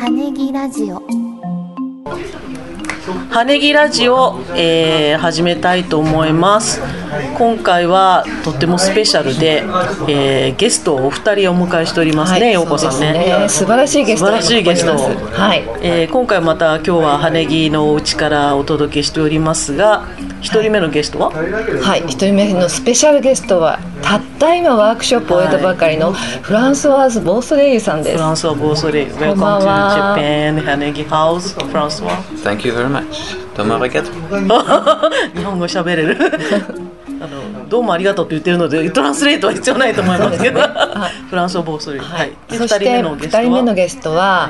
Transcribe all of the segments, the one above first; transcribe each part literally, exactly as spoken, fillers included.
羽木ラジオ羽木ラジオ、えー、始めたいと思います。今回はとってもスペシャルで、えー、ゲストをお二人お迎えしておりますね、はい、陽子さん ね, ね素晴らしいゲスト素晴らしいゲスト、 はいえー、今回また今日は羽木のお家からお届けしておりますが、一人目のゲストははい一人目のスペシャルゲストはたった今ワークショップを終えたばかりのフランソワーズ・ボーソレイユさんです。 フランソワーズ・ボーソレイユ Welcome to Japan 羽木ハウス。フランソワ Thank you very much どうもありがとう日本語喋れるあのどうもありがとうって言ってるのでトランスレートは必要ないと思いますけど、ねはい、フランソワーズ・ボーソレイユ、はい、でそしてふたりめのゲストは、はい、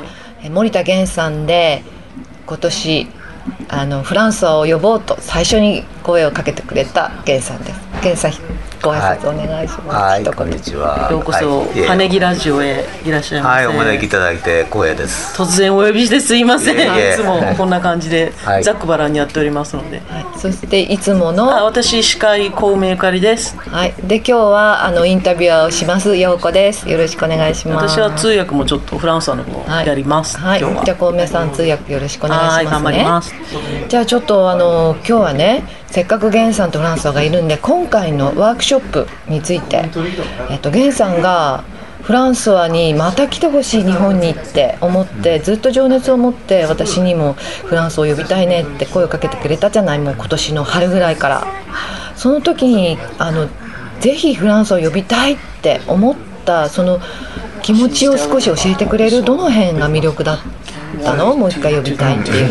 森田源さんで今年あのフランソワを呼ぼうと最初に声をかけてくれた源さんです。源さんご挨拶お願いします。 はい、はい、こんにちは。 ようこそ、はい、羽木ラジオへいらっしゃいませ。 はい、お招きいただいて光栄です。 突然お呼びしてすいません。いえいえいつもこんな感じで、 はい、 ざっくばらんにやっておりますので、 はい、そしていつもの私司会小梅ゆかりです。 はい、で今日はあのインタビュアーをします陽子です。よろしくお願いします。 私は通訳もちょっとフランスの方やります。 はい、 今日はじゃあ小梅さん通訳よろしくお願いしますね。 はい、頑張ります。 じゃあちょっとあの今日はねせっかく源さんとフランソワがいるんで今回のワークショップについて、えっと、源さんがフランソワにまた来てほしい日本にって思ってずっと情熱を持って私にもフランソワを呼びたいねって声をかけてくれたじゃない。もう今年の春ぐらいからその時にあのぜひフランソワを呼びたいって思ったその気持ちを少し教えてくれる。どの辺が魅力だったの？もう一回呼びたいっていう。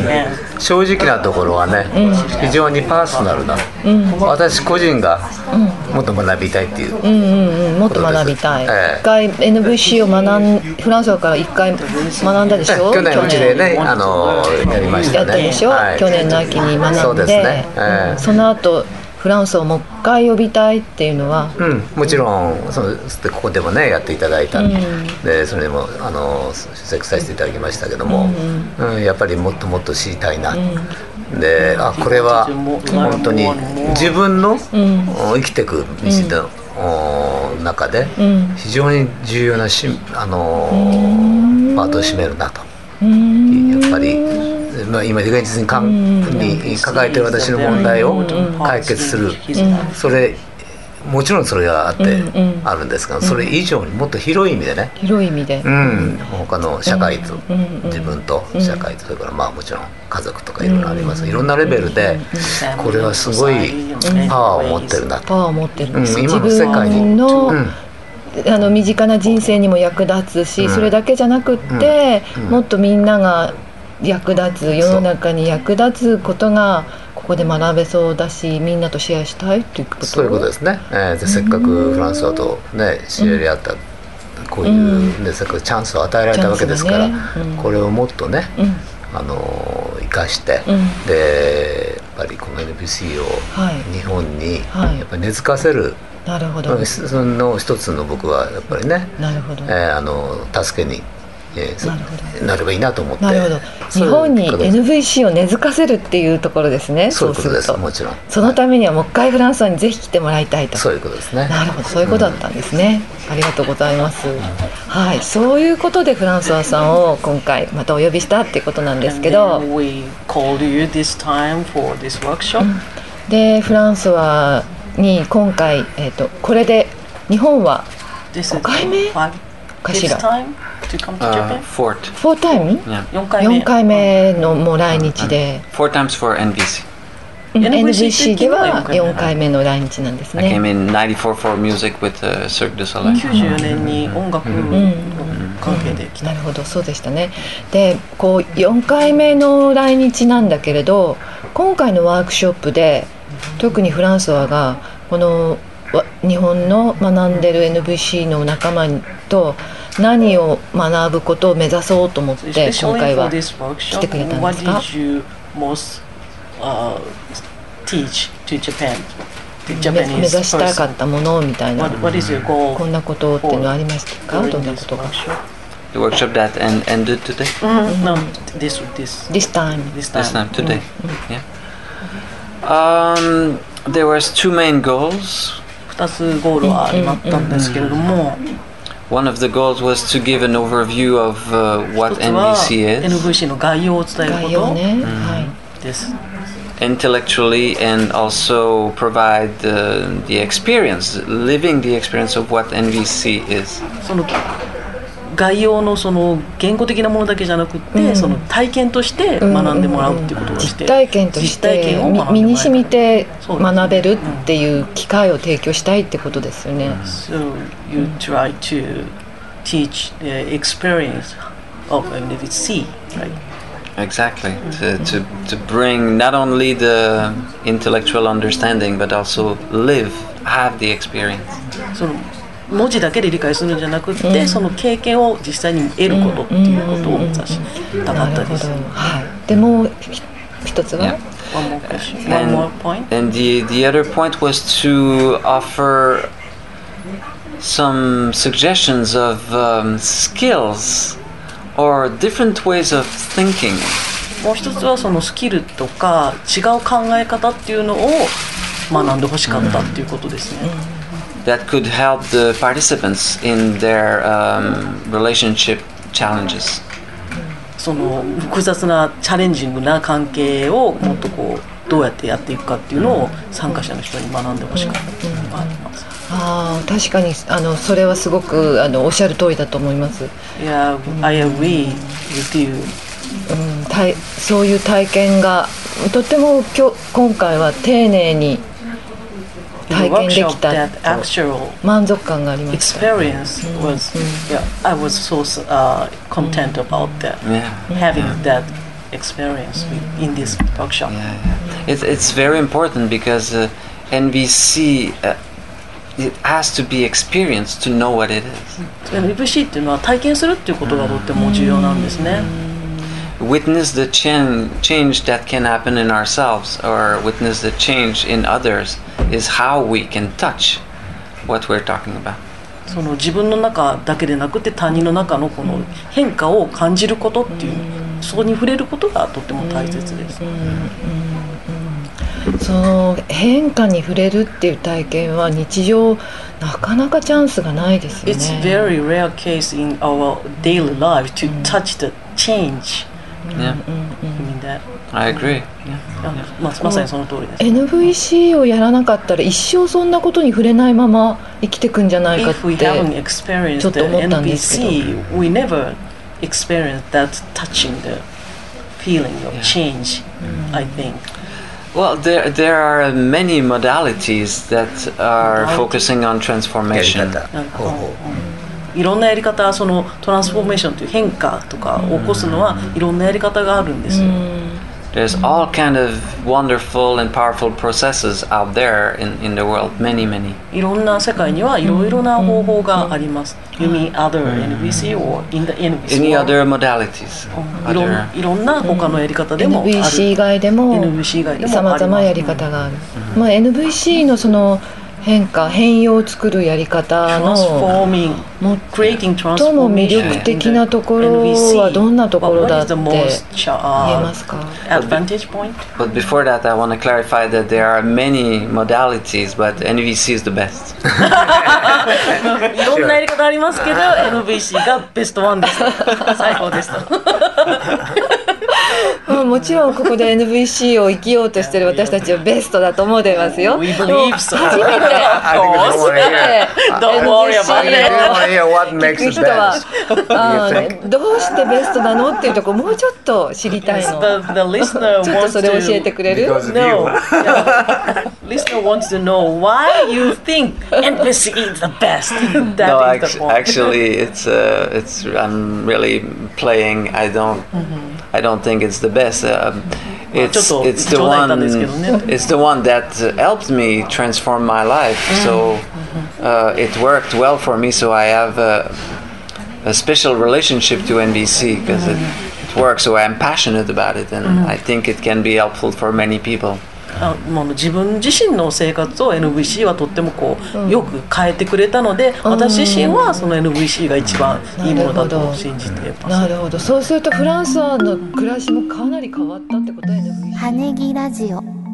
正直なところはね、うん、非常にパーソナルな、うん、私個人がもっと学びたいっていう、 うんうんうん、もっと学びたい、ええ、一回 エヌブイシー を学んフランスから一回学んだでしょ。 去年うちでねあのやりましたね。 やったでしょ、はい、去年の秋に学んでそうですね、ええ、その後フランスをもう一回呼びたいっていうのは、 うん、もちろんそのここでもねやっていただいた、うん、でそれでもあの出席させていただきましたけども、うんうん、やっぱりもっともっと知りたいな、うん、であこれは本当に自分の、うん、生きていく道の、うん、中で非常に重要なしあの、うん、パートを占めるなと、うん、やっぱりまあ、今現実にかんに抱えている私の問題を解決する、それもちろんそれがあってあるんですが、それ以上にもっと広い意味でね、 広い意味で、 うん、他の社会と自分と社会とそれからまあもちろん家族とかいろいろあります。いろんなレベルでこれはすごいパワーを持ってるなと。 パワーを持ってるんです、 うん、今の世界に自分の、うんあの身近な人生にも役立つし、それだけじゃなくって、もっとみんなが役立つ世の中に役立つことがここで学べそうだし、みんなとシェアしたいということ。 そういうことですね、えー、でせっかくフランスとね知り合った、うん、こういう、ね、せっかくチャンスを与えられたわけですから、ねうん、これをもっとね、うん、あの生かして、うん、でやっぱりこの エヌビーシー を日本にやっぱり根付かせる、はいはいなるほど。 その一つの僕はやっぱりね、 なるほど、 えー、あの助けに、えー、なるほどなればいいなと思って。 なるほど。日本に エヌブイシー を根付かせるっていうところですね。 そういうことです。もちろん。 そのためにはもう一回フランスにぜひ来てもらいたいと。 そういうことですね。 なるほど、そういうことだったんですね。うん、ありがとうございます。うん、はい、そういうことでフランソワさんを今回またお呼びしたっていうことなんですけど。 We called you this time for this workshop. うん、 でフランソワに今回、えー、とこれで日本はごかいめかしら。 Uh, fourth. Four time? Yeah. よんかいめ。 よんかいめのもう来日で。 Four times for エヌビーシー。エヌビーシー ではよんかいめの来日なんですね。 I came in ninety-four for music with uh, Cirque du Soleil. きゅうじゅうよねんに音楽の関係で来た。 なるほど、そうでしたね。で、こうよんかいめの来日なんだけれど、今回のワークショップで特にフランソワがこの日本の学んでる エヌブイシー の仲間と何を学ぶことを目指そうと思って今回は来てくれたんですか？ What did you most, uh, teach to Japan? 目指したかったものみたいな what, what is your goal こんなことっていうのはありましたか？どんなことが The workshop that end, ended today? Mm-hmm. No, this, this, this time. This time, this time today. Mm-hmm. Yeah. Um, there was two main goals. ふたつゴールはあったんですけれども、 One of the goals was to give an overview of uh, what 一つは N V C エヌ is ブイシー の概要を伝えるこ概要とね、はいです。 intellectually and also provide uh, the experience, living the experience of what N V C is. その概要のその言語的なものだけじゃなくて、 うんその体験として学んでもらうっていうことがして、 実体験とし実体て験を学んでもらう身に染みてそうです学べるっていう機会を提供したいってことですよね。 So you try to teach the experience of N V C, right? Exactly. To, to, to bring not only the intellectual understanding but also live, have the experience. その文字だけで理解するんじゃなくって、その経験を実際に得ることっていうことを目指したかったです。 なるほど、はい。でもうひ一つは、 Yeah. One more question. One more point. And the, the other point was to offer some suggestions of um, skills or different ways of thinking. もう一つはそのスキルとか違う考え方っていうのを学んでほしかったっていうことですね。 That could help the participants in their um, relationship challenges. その複雑なチャレンジングな関係をもっとこうどうやってやっていくかっていうのを参加者の人に学んでほしかったっていうのがあります。 ああ、確かにあのそれはすごくあのおっしゃる通りだと思います。 Yeah, I agree with you. うん、たいそういう体験がとっても今日今回は丁寧に The 体験でき workshop た that actual 満足感がありました。 experience was, yeah, I was so uh, content about that, Yeah. having that experience in this workshop. Yeah, yeah. It's it's very important because uh, N V C uh, it has to be experienced to know what it is. エヌブイシー っていうのは体験するっていうことがとっても重要なんですね。 Witness the chan- change that can happen in ourselves, or witness the change in others, is how we can touch what we're talking about. その自分の中だけでなくて他人の中のこの変化を感じることっていう、そこに触れることがとっても大切です。 その変化に触れるっていう体験は日常なかなかチャンスがないですよね。 It's very rare case in our daily life to touch the change. Yeah, You mean that? I agree. Yeah. あのままさにその通りです。 エヌブイシー をやらなかったら一生そんなことに触れないまま生きてくんじゃないかっ If we て haven't experienced ちょっと the 思ったんですけどエヌブイシー, we never experienced that touching the feeling of Yeah. change, I think. Well, there there are many modalities that are Modality? focusing on やり transformation. 方なんか方法いろんなやり方、そのトランスフォーメーションという変化とかを起こすのはいろんなやり方があるんですよ。 There's all kind of wonderful and powerful processes out there in, in the world. Many, many. いろんな世界にはいろいろな方法があります。You mean other エヌブイシー or in the エヌブイシー Any world? other modalities? いろん Other. いろんな他のやり方でもある。 エヌブイシー 以外でもエヌブイシー 以外でもありさますまざまやり方がある、まあ、エヌブイシー のその変化変容を作るやり方の Transforming, も creating 最も魅 transformation 力的なところはどんなところだって What is the most, uh, 言えますか？ advantage point? But before that, I want to clarify that there are many modalities, but N V C is the best. いろんなやり方ありますけど エヌブイシー がベストワンです最高ですまあもちろんここで エヌブイシー を生きようとしている私たちはベストだと思ってますよ。 We でも believe so. 初めて Of 初めて Don't worry about エヌブイシー it. いや what 聞 makes く it 人は best? あーどうしてベストなのっていうところもうちょっと知りたいの。 The, the listener ちょっと wants それ教えて to くれる？ Because of know. you. Yeah. Listener wants to know why you think N V C is the best. That no, is actu- the point. actually, it's uh, it's. I'm really playing. I don't. I don't think it's the best. Um, it's ちょっと it's the 冗談言ったん one. ですけどね。 It's the one that uh, helped me transform my life. So uh, it worked well for me. So I have a, a special relationship to N V C because it, it works. So I'm passionate about it, and I think it can be helpful for many people. あもう自分自身の生活を エヌブイシー はとってもこうよく変えてくれたので、私自身はその エヌブイシー が一番いいものだと信じています。 なるほど。そうするとフランスの暮らしもかなり変わったってことは エヌブイシー。 羽根木ラジオ